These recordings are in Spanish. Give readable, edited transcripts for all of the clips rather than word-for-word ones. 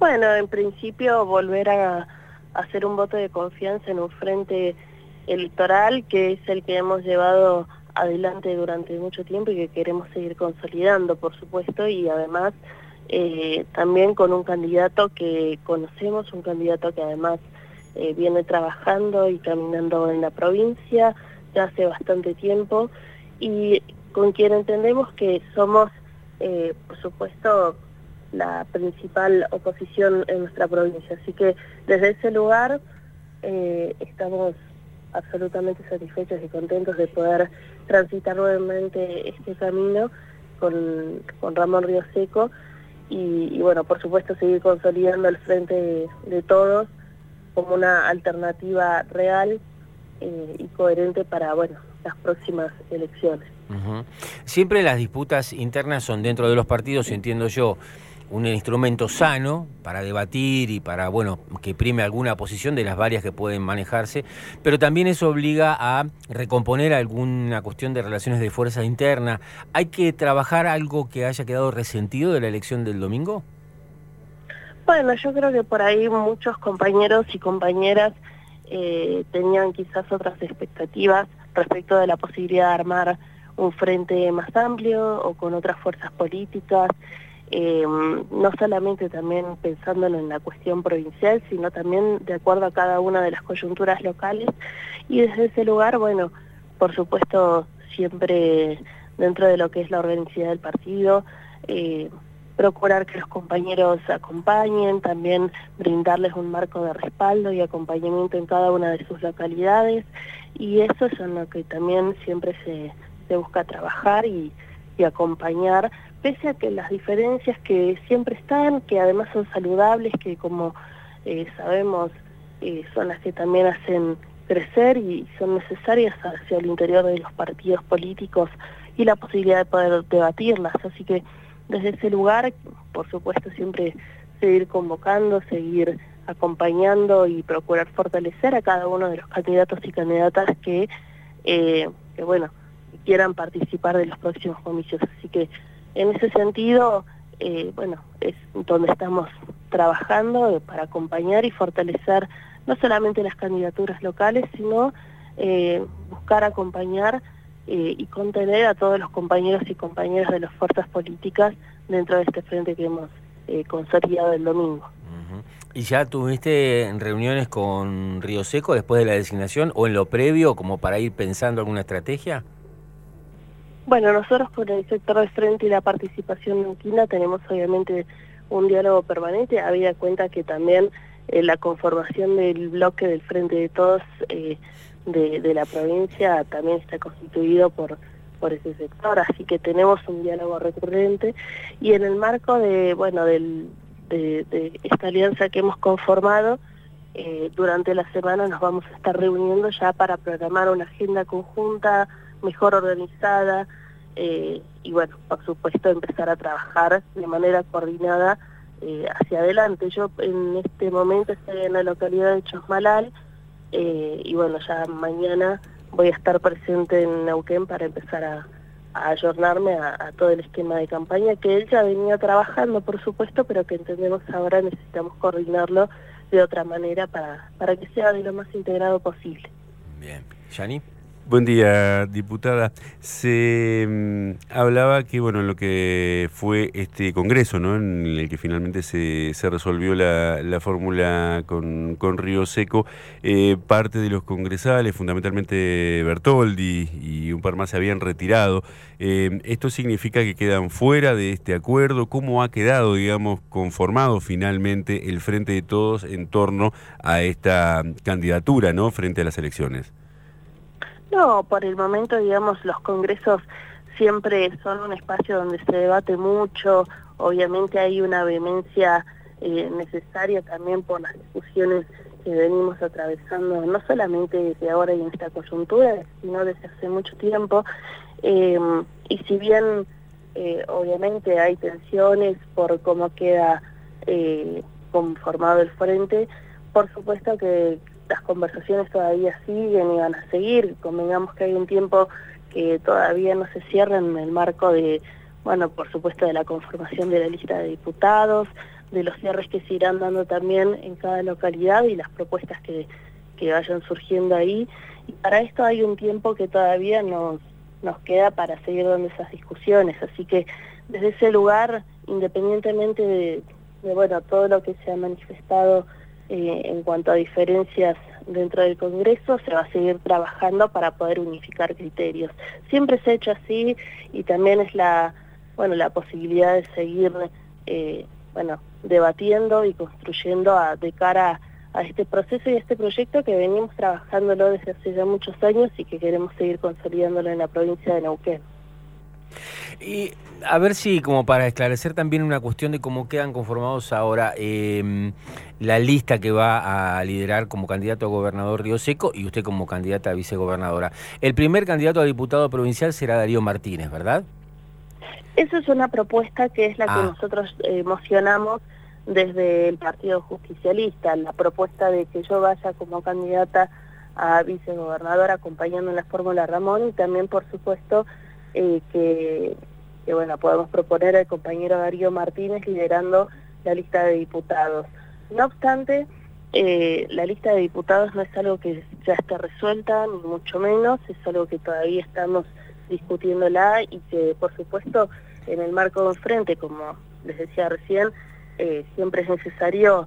Bueno, en principio volver a hacer un voto de confianza en un frente electoral que es el que hemos llevado adelante durante mucho tiempo y que queremos seguir consolidando, por supuesto, y además también con un candidato que conocemos, un candidato que además viene trabajando y caminando en la provincia ya hace bastante tiempo y con quien entendemos que somos, por supuesto, la principal oposición en nuestra provincia. Así que desde ese lugar estamos absolutamente satisfechos y contentos de poder transitar nuevamente este camino con Ramón Río Seco y bueno, por supuesto seguir consolidando el frente de todos como una alternativa real y coherente para, bueno, las próximas elecciones. Siempre las disputas internas son dentro de los partidos, entiendo yo, un instrumento sano para debatir y para, bueno, que prime alguna posición de las varias que pueden manejarse, pero también eso obliga a recomponer alguna cuestión de relaciones de fuerza interna. ¿Hay que trabajar algo que haya quedado resentido de la elección del domingo? Bueno, yo creo que por ahí muchos compañeros y compañeras tenían quizás otras expectativas respecto de la posibilidad de armar un frente más amplio o con otras fuerzas políticas, no solamente también pensándolo en la cuestión provincial, sino también de acuerdo a cada una de las coyunturas locales. Y desde ese lugar, bueno, por supuesto, siempre dentro de lo que es la organicidad del partido, procurar que los compañeros acompañen, también brindarles un marco de respaldo y acompañamiento en cada una de sus localidades, y eso es en lo que también siempre se busca trabajar y acompañar, pese a que las diferencias que siempre están, que además son saludables, que como sabemos son las que también hacen crecer y son necesarias hacia el interior de los partidos políticos y la posibilidad de poder debatirlas. Así que desde ese lugar, por supuesto, siempre seguir convocando, seguir acompañando y procurar fortalecer a cada uno de los candidatos y candidatas que bueno, quieran participar de los próximos comicios. Así que en ese sentido, bueno, es donde estamos trabajando para acompañar y fortalecer no solamente las candidaturas locales, sino buscar acompañar y contener a todos los compañeros y compañeras de las fuerzas políticas dentro de este frente que hemos consolidado el domingo. ¿Y ya tuviste reuniones con Río Seco después de la designación o en lo previo como para ir pensando alguna estrategia? Bueno, nosotros con el sector de frente y la participación neuquina tenemos obviamente un diálogo permanente, habida cuenta que también la conformación del bloque del Frente de Todos de la provincia también está constituido por ese sector, así que tenemos un diálogo recurrente y en el marco de, bueno, de esta alianza que hemos conformado, durante la semana nos vamos a estar reuniendo ya para programar una agenda conjunta, mejor organizada, y bueno, por supuesto empezar a trabajar de manera coordinada hacia adelante. Yo en este momento estoy en la localidad de Chosmalal, y bueno, ya mañana voy a estar presente en Neuquén para empezar a ayornarme a todo el esquema de campaña que él ya venía trabajando, por supuesto, pero que entendemos ahora necesitamos coordinarlo de otra manera para que sea de lo más integrado posible. Bien. ¿Yani? Buen día, diputada. Se hablaba que, bueno, en lo que fue este congreso, ¿no?, en el que finalmente se resolvió la fórmula con Río Seco, parte de los congresales, fundamentalmente Bertoldi y un par más, se habían retirado. ¿Esto significa que quedan fuera de este acuerdo? ¿Cómo ha quedado, digamos, conformado finalmente el Frente de Todos en torno a esta candidatura, ¿no?, frente a las elecciones? No, por el momento, digamos, los congresos siempre son un espacio donde se debate mucho, obviamente hay una vehemencia necesaria también por las discusiones que venimos atravesando, no solamente desde ahora y en esta coyuntura, sino desde hace mucho tiempo, y si bien obviamente hay tensiones por cómo queda conformado el frente, por supuesto que las conversaciones todavía siguen y van a seguir. Convengamos que hay un tiempo que todavía no se cierra en el marco de, bueno, por supuesto de la conformación de la lista de diputados, de los cierres que se irán dando también en cada localidad y las propuestas que vayan surgiendo ahí. Y para esto hay un tiempo que todavía nos queda para seguir dando esas discusiones, así que desde ese lugar, independientemente de bueno, todo lo que se ha manifestado en cuanto a diferencias dentro del Congreso, se va a seguir trabajando para poder unificar criterios. Siempre se ha hecho así y también es la posibilidad de seguir debatiendo y construyendo de cara a este proceso y a este proyecto que venimos trabajándolo desde hace ya muchos años y que queremos seguir consolidándolo en la provincia de Neuquén. Y a ver si, como para esclarecer también una cuestión de cómo quedan conformados ahora la lista que va a liderar como candidato a gobernador Río Seco y usted como candidata a vicegobernadora. El primer candidato a diputado provincial será Darío Martínez, ¿verdad? Esa es una propuesta que es la que nosotros mocionamos desde el Partido Justicialista, la propuesta de que yo vaya como candidata a vicegobernadora acompañando en la fórmula Ramón y también, por supuesto, que podemos proponer al compañero Darío Martínez liderando la lista de diputados. No obstante, la lista de diputados no es algo que ya esté resuelta, ni mucho menos, es algo que todavía estamos discutiéndola y que, por supuesto, en el marco de un frente, como les decía recién, siempre es necesario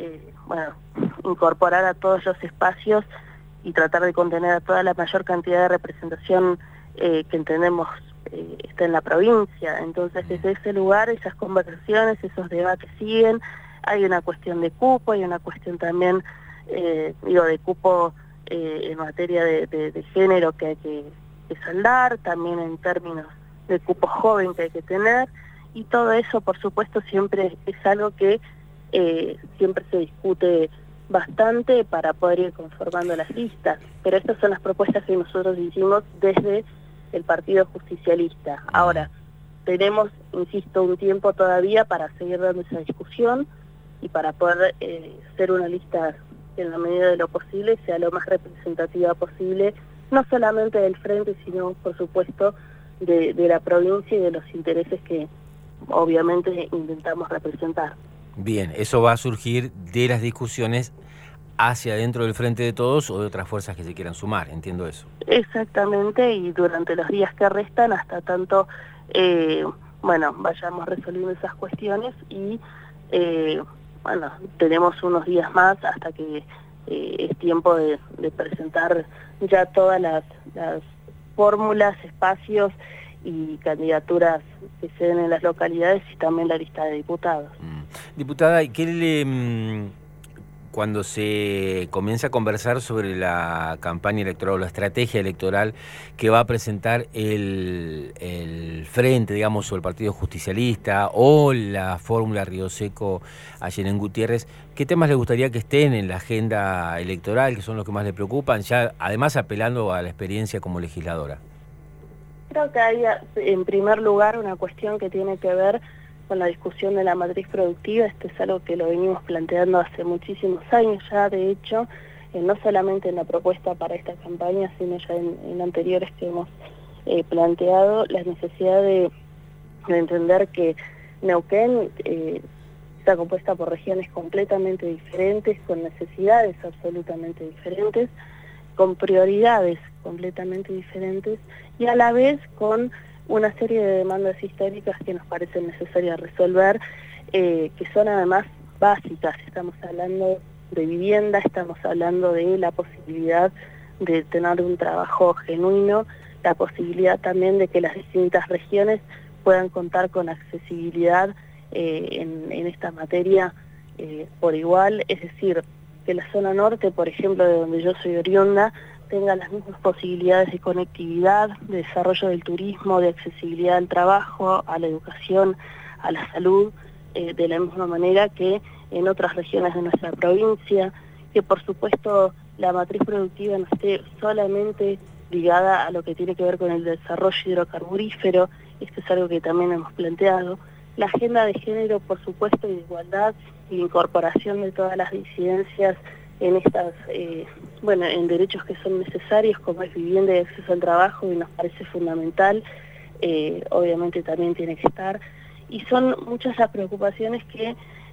incorporar a todos los espacios y tratar de contener a toda la mayor cantidad de representación que entendemos está en la provincia. Entonces, desde ese lugar, esas conversaciones, esos debates siguen. Hay una cuestión de cupo, hay una cuestión también, de cupo en materia de género que hay que saldar, también en términos de cupo joven que hay que tener, y todo eso, por supuesto, siempre es algo que siempre se discute bastante para poder ir conformando las listas, pero estas son las propuestas que nosotros hicimos desde el Partido Justicialista. Ahora, tenemos, insisto, un tiempo todavía para seguir dando esa discusión y para poder hacer una lista que en la medida de lo posible sea lo más representativa posible, no solamente del frente, sino, por supuesto, de la provincia y de los intereses que obviamente intentamos representar. Bien, eso va a surgir de las discusiones hacia dentro del Frente de Todos o de otras fuerzas que se quieran sumar, entiendo eso. Exactamente, y durante los días que restan, hasta tanto, vayamos resolviendo esas cuestiones y, tenemos unos días más hasta que es tiempo de presentar ya todas las fórmulas, espacios y candidaturas que se den en las localidades y también la lista de diputados. Diputada, cuando se comienza a conversar sobre la campaña electoral o la estrategia electoral que va a presentar el Frente, digamos, o el Partido Justicialista o la fórmula Río Seco ayer en Gutiérrez, ¿qué temas le gustaría que estén en la agenda electoral, que son los que más le preocupan, ya además apelando a la experiencia como legisladora? Creo que hay, en primer lugar, una cuestión que tiene que ver con la discusión de la matriz productiva. Esto es algo que lo venimos planteando hace muchísimos años ya, de hecho, no solamente en la propuesta para esta campaña, sino ya en anteriores que hemos planteado, la necesidad de entender que Neuquén está compuesta por regiones completamente diferentes, con necesidades absolutamente diferentes, con prioridades completamente diferentes y a la vez con una serie de demandas históricas que nos parecen necesarias resolver, que son además básicas. Estamos hablando de vivienda, estamos hablando de la posibilidad de tener un trabajo genuino, la posibilidad también de que las distintas regiones puedan contar con accesibilidad en esta materia por igual, es decir, que la zona norte, por ejemplo, de donde yo soy oriunda, tenga las mismas posibilidades de conectividad, de desarrollo del turismo, de accesibilidad al trabajo, a la educación, a la salud, de la misma manera que en otras regiones de nuestra provincia, que por supuesto la matriz productiva no esté solamente ligada a lo que tiene que ver con el desarrollo hidrocarburífero. Esto es algo que también hemos planteado. La agenda de género, por supuesto, y de igualdad y incorporación de todas las disidencias en estas, en derechos que son necesarios, como es vivienda y acceso al trabajo, y nos parece fundamental, obviamente también tiene que estar. Y son muchas las preocupaciones que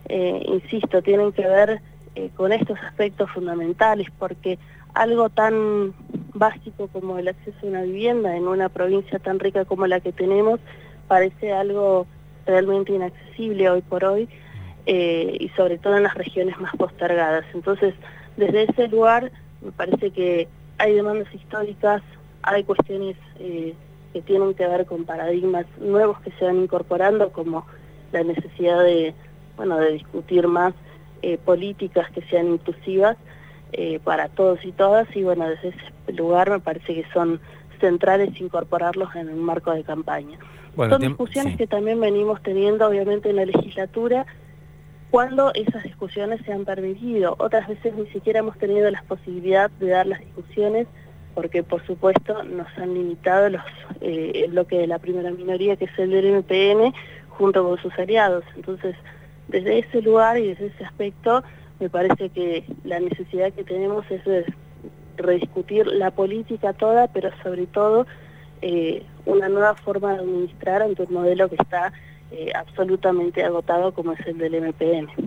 insisto, tienen que ver con estos aspectos fundamentales, porque algo tan básico como el acceso a una vivienda en una provincia tan rica como la que tenemos parece algo realmente inaccesible hoy por hoy, y sobre todo en las regiones más postergadas. Entonces, desde ese lugar me parece que hay demandas históricas, hay cuestiones que tienen que ver con paradigmas nuevos que se van incorporando, como la necesidad de discutir más políticas que sean inclusivas para todos y todas, y bueno, desde ese lugar me parece que son centrales incorporarlos en un marco de campaña. Son discusiones que también venimos teniendo obviamente en la legislatura, cuando esas discusiones se han permitido. Otras veces ni siquiera hemos tenido la posibilidad de dar las discusiones, porque por supuesto nos han limitado el bloque de la primera minoría, que es el del MPN, junto con sus aliados. Entonces, desde ese lugar y desde ese aspecto, me parece que la necesidad que tenemos es de rediscutir la política toda, pero sobre todo una nueva forma de administrar ante un modelo que está absolutamente agotado, como es el del MPN.